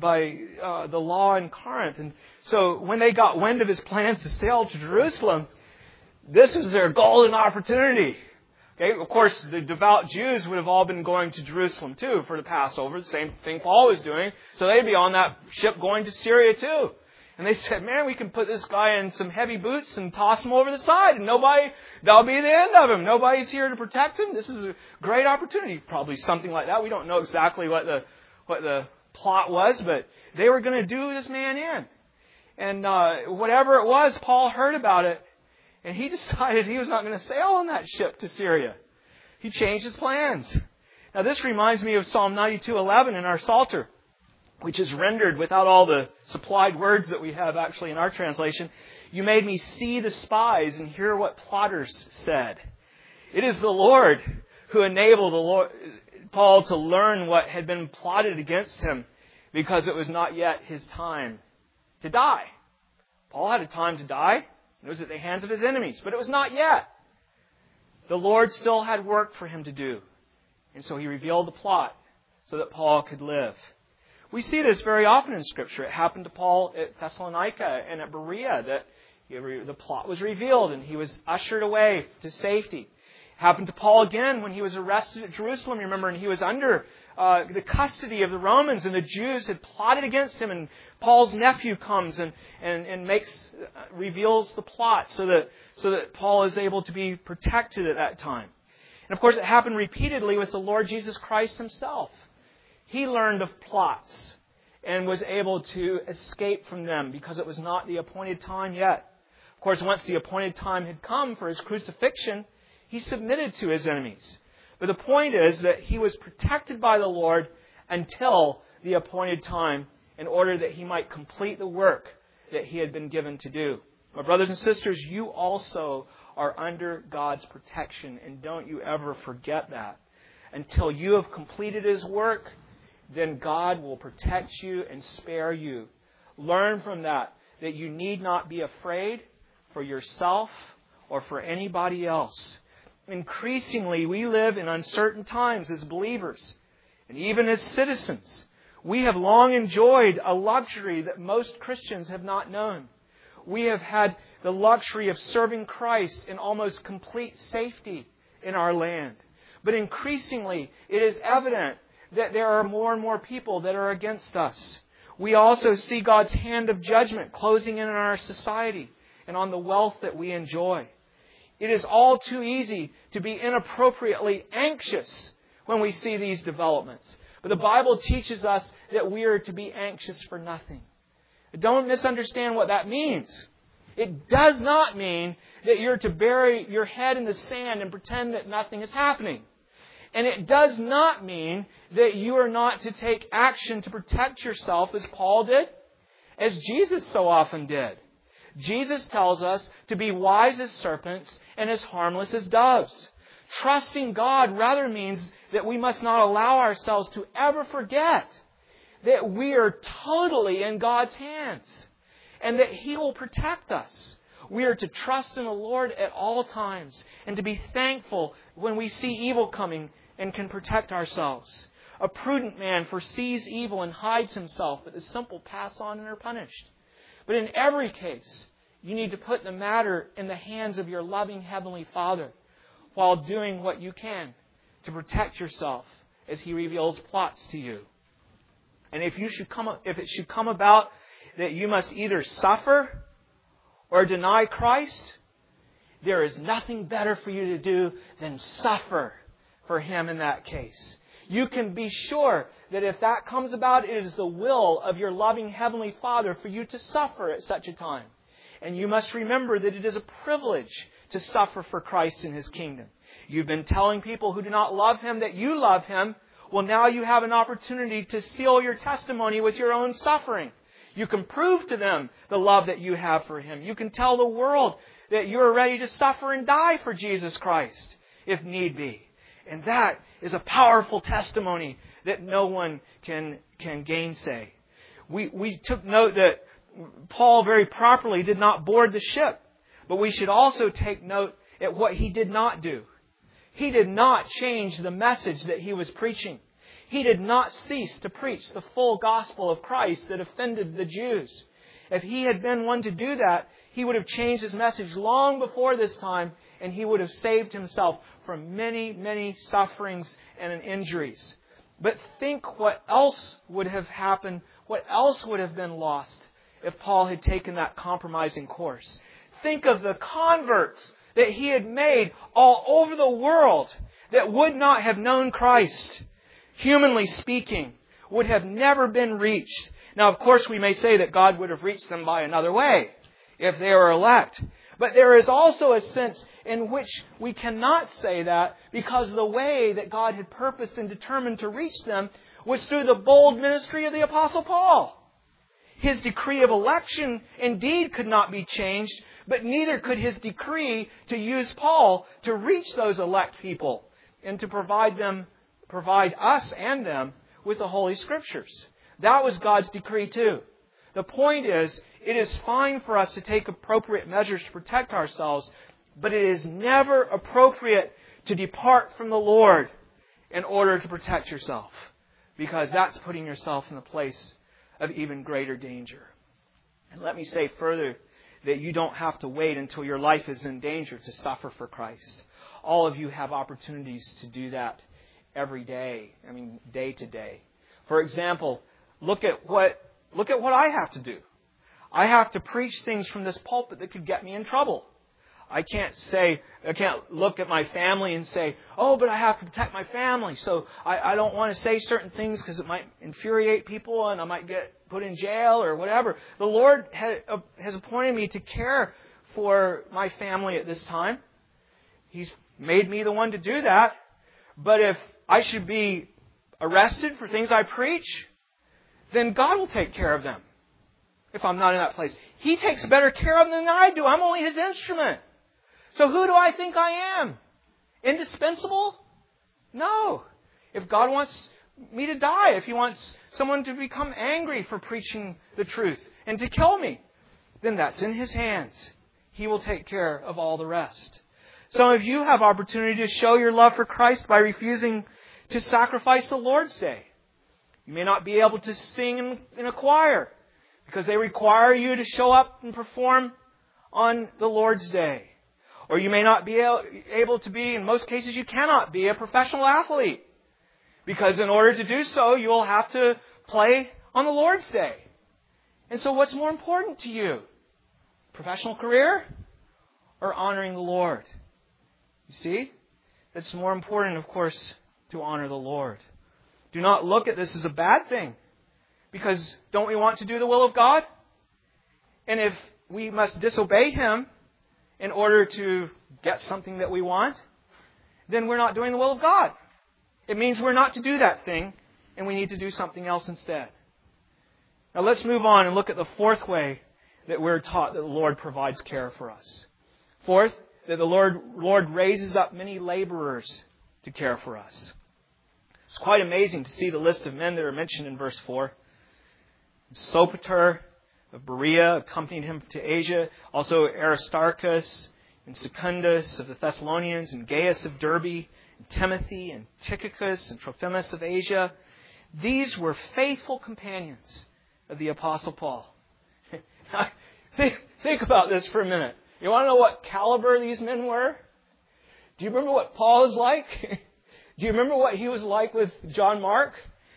law in Corinth. And so when they got wind of his plans to sail to Jerusalem, this was their golden opportunity. Okay, of course, the devout Jews would have all been going to Jerusalem too for the Passover, the same thing Paul was doing. So they'd be on that ship going to Syria too. And they said, man, we can put this guy in some heavy boots and toss him over the side. And that'll be the end of him. Nobody's here to protect him. This is a great opportunity. Probably something like that. We don't know exactly what the plot was, but they were going to do this man in. And whatever it was, Paul heard about it. And he decided he was not going to sail on that ship to Syria. He changed his plans. Now this reminds me of Psalm 92:11 in our Psalter, which is rendered without all the supplied words that we have actually in our translation. You made me see the spies and hear what plotters said. It is the Lord who enabled Paul to learn what had been plotted against him because it was not yet his time to die. Paul had a time to die. It was at the hands of his enemies, but it was not yet. The Lord still had work for him to do. And so he revealed the plot so that Paul could live. We see this very often in Scripture. It happened to Paul at Thessalonica and at Berea that the plot was revealed and he was ushered away to safety. It happened to Paul again when he was arrested at Jerusalem, you remember, and he was under the custody of the Romans, and the Jews had plotted against him, and Paul's nephew comes and reveals the plot so that Paul is able to be protected at that time. And of course, it happened repeatedly with the Lord Jesus Christ himself. He learned of plots and was able to escape from them because it was not the appointed time yet. Of course, once the appointed time had come for his crucifixion, he submitted to his enemies. But the point is that he was protected by the Lord until the appointed time in order that he might complete the work that he had been given to do. My brothers and sisters, you also are under God's protection, and don't you ever forget that. Until you have completed His work, then God will protect you and spare you. Learn from that you need not be afraid for yourself or for anybody else. Increasingly, we live in uncertain times as believers, and even as citizens. We have long enjoyed a luxury that most Christians have not known. We have had the luxury of serving Christ in almost complete safety in our land. But increasingly, it is evident that there are more and more people that are against us. We also see God's hand of judgment closing in on our society and on the wealth that we enjoy. It is all too easy to be inappropriately anxious when we see these developments. But the Bible teaches us that we are to be anxious for nothing. Don't misunderstand what that means. It does not mean that you're to bury your head in the sand and pretend that nothing is happening. And it does not mean that you are not to take action to protect yourself as Paul did, as Jesus so often did. Jesus tells us to be wise as serpents and as harmless as doves. Trusting God rather means that we must not allow ourselves to ever forget that we are totally in God's hands and that He will protect us. We are to trust in the Lord at all times and to be thankful when we see evil coming and can protect ourselves. A prudent man foresees evil and hides himself, but the simple pass on and are punished. But in every case, you need to put the matter in the hands of your loving Heavenly Father. while doing what you can to protect yourself as He reveals plots to you. And if it should come about that you must either suffer or deny Christ, there is nothing better for you to do than suffer for Him in that case. You can be sure that if that comes about, it is the will of your loving Heavenly Father for you to suffer at such a time. And you must remember that it is a privilege to suffer for Christ in His kingdom. You've been telling people who do not love Him that you love Him. Well, now you have an opportunity to seal your testimony with your own suffering. You can prove to them the love that you have for Him. You can tell the world that you are ready to suffer and die for Jesus Christ, if need be. And that is a powerful testimony that no one can gainsay. We took note that Paul very properly did not board the ship, but we should also take note at what he did not do. He did not change the message that he was preaching. He did not cease to preach the full gospel of Christ that offended the Jews. If he had been one to do that, he would have changed his message long before this time, and he would have saved himself from many, many sufferings and injuries. But think what else would have happened, what else would have been lost if Paul had taken that compromising course. Think of the converts that he had made all over the world that would not have known Christ. Humanly speaking, would have never been reached. Now, of course, we may say that God would have reached them by another way if they were elect. But there is also a sense in which we cannot say that, because the way that God had purposed and determined to reach them was through the bold ministry of the Apostle Paul. His decree of election indeed could not be changed, but neither could His decree to use Paul to reach those elect people and to provide us and them with the Holy Scriptures. That was God's decree too. The point is, it is fine for us to take appropriate measures to protect ourselves, but it is never appropriate to depart from the Lord in order to protect yourself, because that's putting yourself in the place of even greater danger. And let me say further that you don't have to wait until your life is in danger to suffer for Christ. All of you have opportunities to do that every day. Day to day. For example, look at what I have to do. I have to preach things from this pulpit that could get me in trouble. I can't look at my family and say, oh, but I have to protect my family, so I don't want to say certain things because it might infuriate people and I might get put in jail or whatever. The Lord has appointed me to care for my family at this time. He's made me the one to do that. But if I should be arrested for things I preach, then God will take care of them if I'm not in that place. He takes better care of them than I do. I'm only His instrument. So who do I think I am? Indispensable? No. If God wants me to die, if He wants someone to become angry for preaching the truth and to kill me, then that's in His hands. He will take care of all the rest. Some of you have opportunity to show your love for Christ by refusing to sacrifice the Lord's Day. You may not be able to sing in a choir because they require you to show up and perform on the Lord's Day. Or you may not be able to be, in most cases you cannot be, a professional athlete. Because in order to do so, you will have to play on the Lord's Day. And so what's more important to you? Professional career or honoring the Lord? You see? It's more important, of course, to honor the Lord. Do not look at this as a bad thing. Because don't we want to do the will of God? And if we must disobey Him in order to get something that we want, then we're not doing the will of God. It means we're not to do that thing, and we need to do something else instead. Now let's move on and look at the fourth way that we're taught that the Lord provides care for us. Fourth, that the Lord raises up many laborers to care for us. It's quite amazing to see the list of men that are mentioned in verse 4. Sopater of Berea accompanied him to Asia. Also Aristarchus and Secundus of the Thessalonians, and Gaius of Derbe, and Timothy and Tychicus and Trophimus of Asia. These were faithful companions of the Apostle Paul. Think about this for a minute. You want to know what caliber these men were? Do you remember what Paul is like? Do you remember what he was like with John Mark?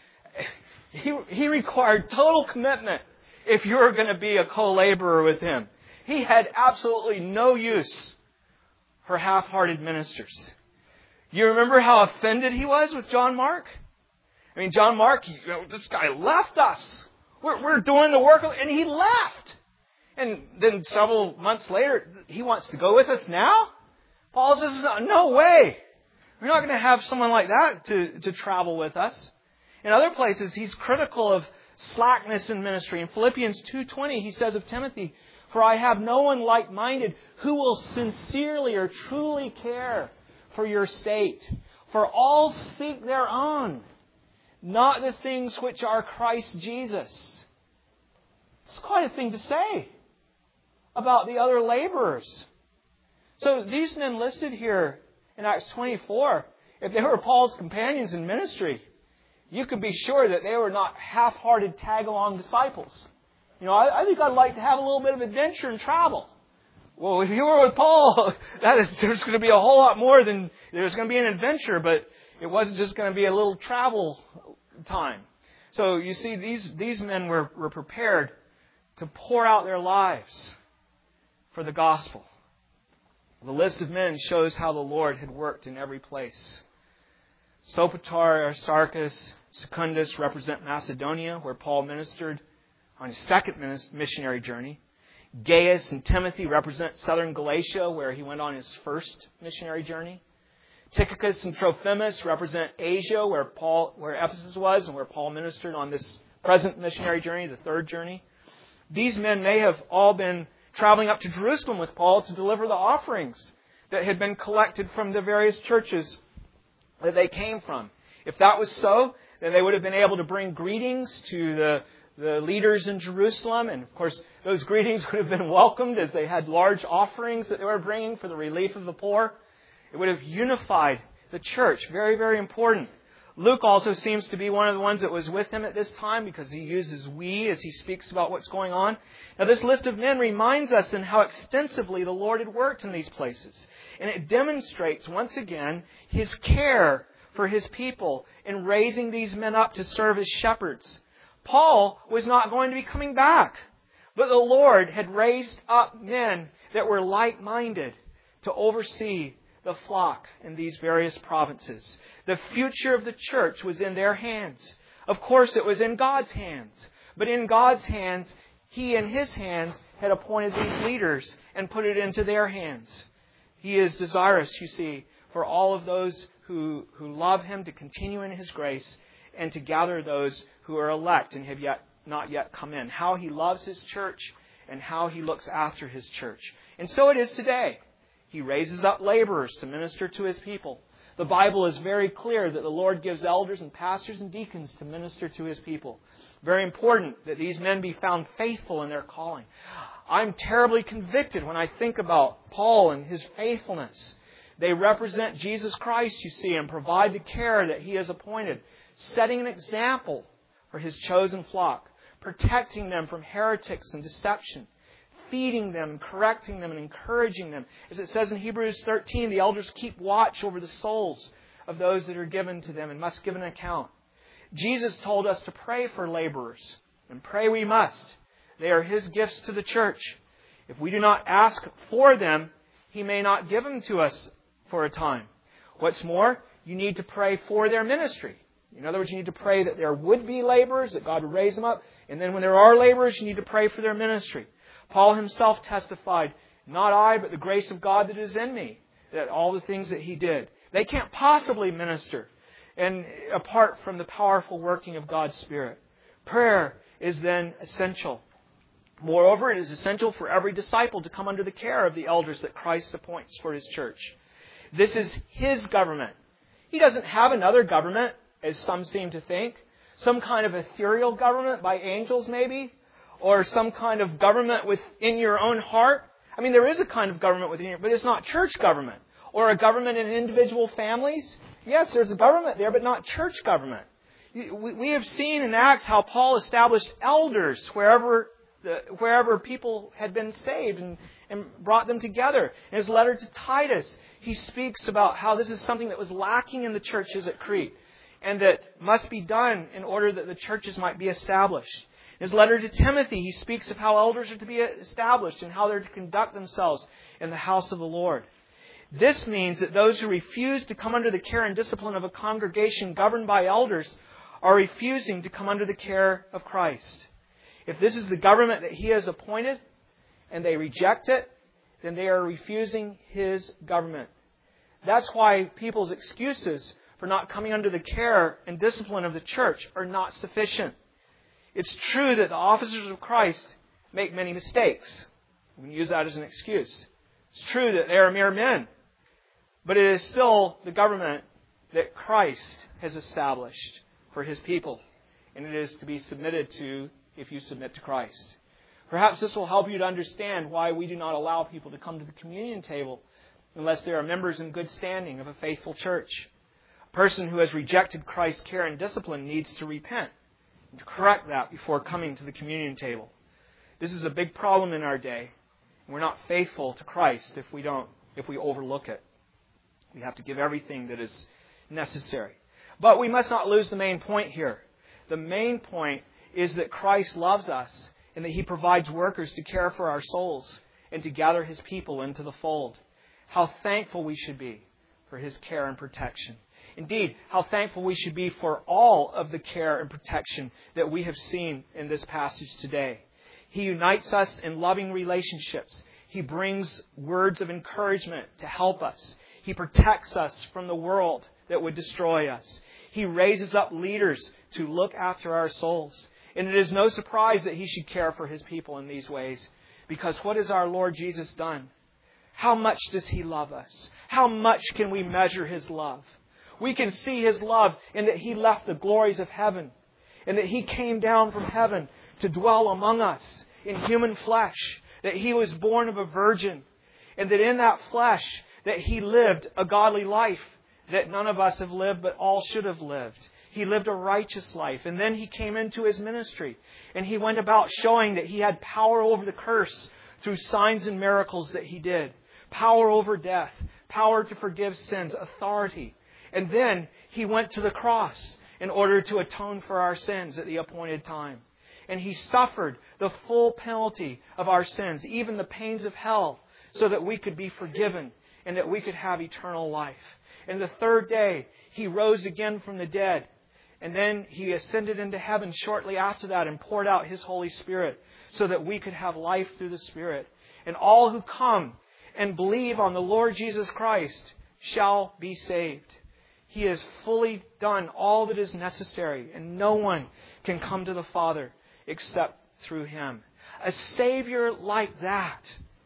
He required total commitment if you were going to be a co-laborer with him. He had absolutely no use for half-hearted ministers. You remember how offended he was with John Mark? I mean, John Mark, this guy left us. We're doing the work, and he left. And then several months later, he wants to go with us now? Paul says, no way. We're not going to have someone like that to travel with us. In other places, he's critical of slackness in ministry. In Philippians 2:20, he says of Timothy, "For I have no one like-minded who will sincerely or truly care for your state. For all seek their own, not the things which are Christ Jesus." It's quite a thing to say about the other laborers. So these men listed here in Acts 24, if they were Paul's companions in ministry, you could be sure that they were not half-hearted tag-along disciples. I think I'd like to have a little bit of adventure and travel. Well, if you were with Paul, there's going to be a whole lot more than there's going to be an adventure, but it wasn't just going to be a little travel time. So you see, these men were prepared to pour out their lives for the gospel. The list of men shows how the Lord had worked in every place. Sopater, Aristarchus, Secundus represent Macedonia, where Paul ministered on his second missionary journey. Gaius and Timothy represent southern Galatia, where he went on his first missionary journey. Tychicus and Trophimus represent Asia, where Ephesus was, and where Paul ministered on this present missionary journey, the third journey. These men may have all been traveling up to Jerusalem with Paul to deliver the offerings that had been collected from the various churches that they came from. If that was so, then they would have been able to bring greetings to the leaders in Jerusalem. And of course, those greetings would have been welcomed as they had large offerings that they were bringing for the relief of the poor. It would have unified the church. Very, very important. Luke also seems to be one of the ones that was with him at this time because he uses we as he speaks about what's going on. Now, this list of men reminds us in how extensively the Lord had worked in these places. And it demonstrates, once again, His care for His people in raising these men up to serve as shepherds. Paul was not going to be coming back, but the Lord had raised up men that were like-minded to oversee the flock in these various provinces. The future of the church was in their hands. Of course, it was in God's hands. But in God's hands, He in His hands had appointed these leaders and put it into their hands. He is desirous, you see, for all of those who love Him to continue in His grace and to gather those who are elect and have not yet come in. How He loves His church and how He looks after His church. And so it is today. He raises up laborers to minister to His people. The Bible is very clear that the Lord gives elders and pastors and deacons to minister to His people. Very important that these men be found faithful in their calling. I'm terribly convicted when I think about Paul and his faithfulness. They represent Jesus Christ, you see, and provide the care that He has appointed, setting an example for His chosen flock, protecting them from heretics and deception, feeding them, correcting them, and encouraging them. As it says in Hebrews 13, the elders keep watch over the souls of those that are given to them and must give an account. Jesus told us to pray for laborers, and pray we must. They are His gifts to the church. If we do not ask for them, He may not give them to us for a time. What's more, you need to pray for their ministry. In other words, you need to pray that there would be laborers, that God would raise them up. And then when there are laborers, you need to pray for their ministry. Paul himself testified, "Not I, but the grace of God that is in me," that all the things that he did. They can't possibly minister and apart from the powerful working of God's Spirit. Prayer is then essential. Moreover, it is essential for every disciple to come under the care of the elders that Christ appoints for His church. This is His government. He doesn't have another government, as some seem to think. Some kind of ethereal government by angels, maybe. Or some kind of government within your own heart. I mean, there is a kind of government within you, but it's not church government. Or a government in individual families. Yes, there's a government there, but not church government. We have seen in Acts how Paul established elders wherever people had been saved and and brought them together. In his letter to Titus, he speaks about how this is something that was lacking in the churches at Crete and that must be done in order that the churches might be established. In his letter to Timothy, he speaks of how elders are to be established and how they're to conduct themselves in the house of the Lord. This means that those who refuse to come under the care and discipline of a congregation governed by elders are refusing to come under the care of Christ. If this is the government that He has appointed and they reject it, then they are refusing His government. That's why people's excuses for not coming under the care and discipline of the church are not sufficient. It's true that the officers of Christ make many mistakes. We can use that as an excuse. It's true that they are mere men. But it is still the government that Christ has established for His people. And it is to be submitted to if you submit to Christ. Perhaps this will help you to understand why we do not allow people to come to the communion table unless they are members in good standing of a faithful church. A person who has rejected Christ's care and discipline needs to repent and to correct that before coming to the communion table. This is a big problem in our day. We're not faithful to Christ if we overlook it. We have to give everything that is necessary. But we must not lose the main point here. The main point is that Christ loves us and that He provides workers to care for our souls and to gather His people into the fold. How thankful we should be for His care and protection. Indeed, how thankful we should be for all of the care and protection that we have seen in this passage today. He unites us in loving relationships. He brings words of encouragement to help us. He protects us from the world that would destroy us. He raises up leaders to look after our souls. And it is no surprise that He should care for His people in these ways. Because what has our Lord Jesus done? How much does He love us? How much can we measure His love? We can see His love in that He left the glories of heaven. And that He came down from heaven to dwell among us in human flesh. That He was born of a virgin. And that in that flesh, that He lived a godly life that none of us have lived, but all should have lived. He lived a righteous life. And then He came into His ministry. And He went about showing that He had power over the curse through signs and miracles that He did. Power over death. Power to forgive sins. Authority. And then He went to the cross in order to atone for our sins at the appointed time. And He suffered the full penalty of our sins, even the pains of hell, so that we could be forgiven and that we could have eternal life. And the third day, He rose again from the dead. And then He ascended into heaven shortly after that and poured out His Holy Spirit so that we could have life through the Spirit. And all who come and believe on the Lord Jesus Christ shall be saved. He has fully done all that is necessary, and no one can come to the Father except through Him. A Savior like that.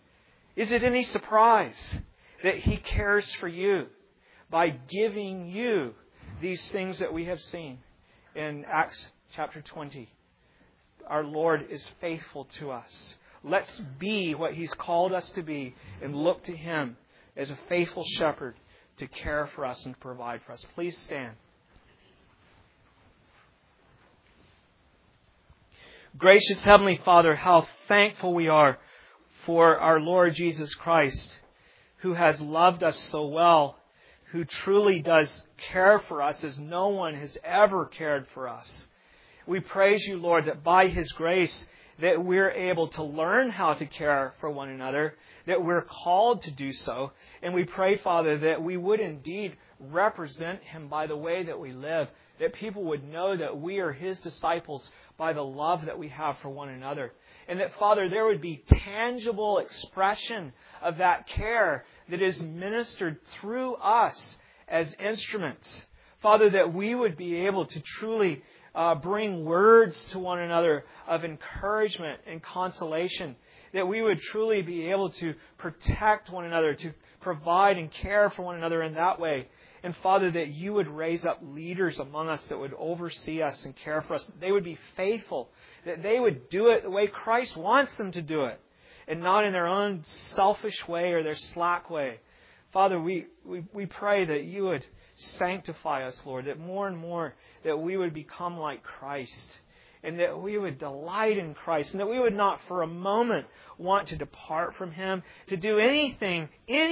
Is it any surprise that He cares for you by giving you these things that we have seen in Acts chapter 20? Our Lord is faithful to us. Let's be what He's called us to be and look to Him as a faithful shepherd to care for us and provide for us. Please stand. Gracious Heavenly Father, how thankful we are for our Lord Jesus Christ, who has loved us so well, who truly does care for us as no one has ever cared for us. We praise You, Lord, that by His grace that we're able to learn how to care for one another, that we're called to do so. And we pray, Father, that we would indeed represent Him by the way that we live, that people would know that we are His disciples by the love that we have for one another. And that, Father, there would be tangible expression of that care that is ministered through us as instruments. Father, that we would be able to truly bring words to one another of encouragement and consolation. That we would truly be able to protect one another, to provide and care for one another in that way. And Father, that You would raise up leaders among us that would oversee us and care for us. They would be faithful. That they would do it the way Christ wants them to do it. And not in their own selfish way or their slack way. Father, we pray that You would sanctify us, Lord. That more and more that we would become like Christ. and that we would delight in Christ, and that we would not for a moment want to depart from Him, to do anything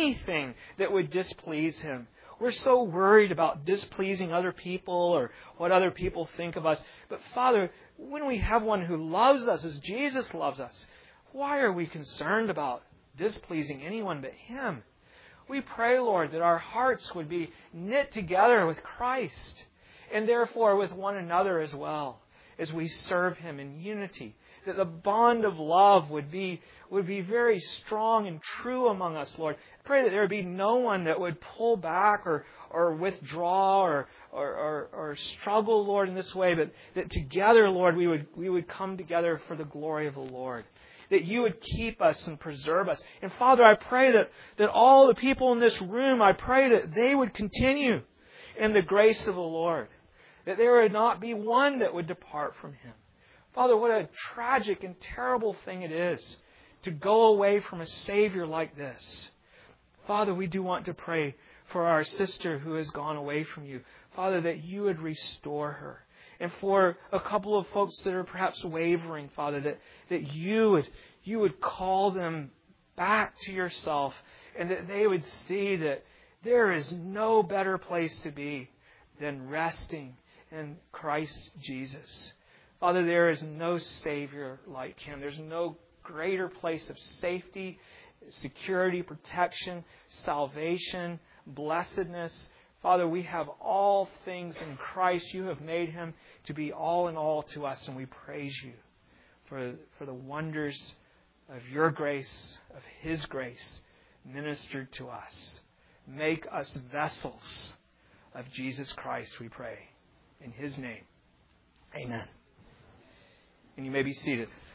that would displease Him. We're so worried about displeasing other people or what other people think of us. But Father, when we have one who loves us as Jesus loves us, why are we concerned about displeasing anyone but Him? We pray, Lord, that our hearts would be knit together with Christ, and therefore with one another as well, as we serve Him in unity. That the bond of love would be very strong and true among us, Lord. I pray that there would be no one that would pull back or withdraw or struggle, Lord, in this way, but that together, Lord, we would come together for the glory of the Lord. That You would keep us and preserve us. And Father, I pray that all the people in this room, I pray that they would continue in the grace of the Lord. That there would not be one that would depart from Him. Father, what a tragic and terrible thing it is to go away from a Savior like this. Father, we do want to pray for our sister who has gone away from You. Father, that You would restore her. And for a couple of folks that are perhaps wavering, Father, that You would call them back to Yourself, and that they would see that there is no better place to be than resting in Christ Jesus. Father, there is no Savior like Him. There's no greater place of safety, security, protection, salvation, blessedness. Father, we have all things in Christ. You have made Him to be all in all to us, and we praise You for the wonders of Your grace, of His grace, ministered to us. Make us vessels of Jesus Christ, we pray. In His name, amen. And you may be seated.